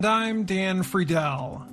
I'm Dan Friedel.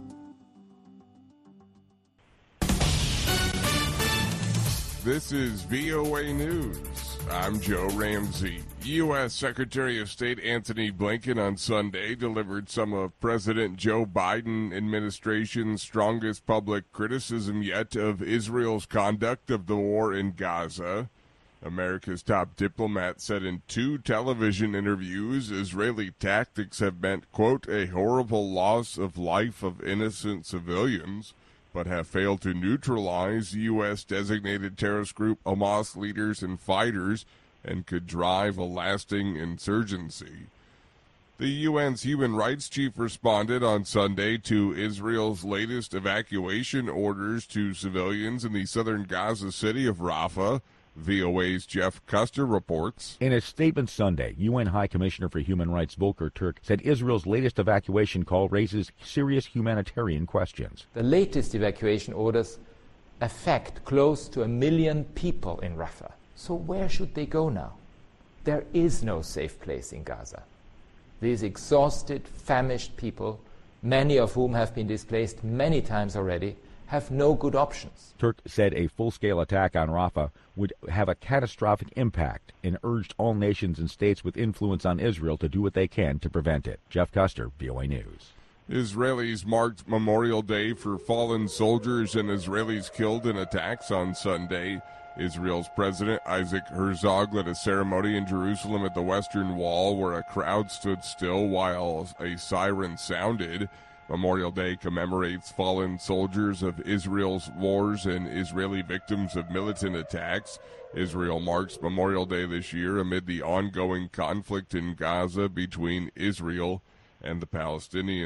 This is VOA News. I'm Joe Ramsey. U.S. Secretary of State Antony Blinken on Sunday delivered some of President Joe Biden administration's strongest public criticism yet of Israel's conduct of the war in Gaza. America's top diplomat said in 2 television interviews Israeli tactics have meant, quote, a horrible loss of life of innocent civilians, but have failed to neutralize U.S.-designated terrorist group Hamas leaders and fighters and could drive a lasting insurgency. The UN's human rights chief responded on Sunday to Israel's latest evacuation orders to civilians in the southern Gaza city of Rafah. VOA's Jeff Custer reports. In a statement Sunday, UN High Commissioner for Human Rights Volker Turk said Israel's latest evacuation call raises serious humanitarian questions. The latest evacuation orders affect close to 1 million people in Rafah. So where should they go now? There is no safe place in Gaza. These exhausted, famished people, many of whom have been displaced many times already, have no good options. Turk said a full-scale attack on Rafah would have a catastrophic impact and urged all nations and states with influence on Israel to do what they can to prevent it. Jeff Custer, VOA News. Israelis marked Memorial Day for fallen soldiers and Israelis killed in attacks on Sunday. Israel's President Isaac Herzog led a ceremony in Jerusalem at the Western Wall where a crowd stood still while a siren sounded. Memorial Day commemorates fallen soldiers of Israel's wars and Israeli victims of militant attacks. Israel marks Memorial Day this year amid the ongoing conflict in Gaza between Israel and the Palestinians.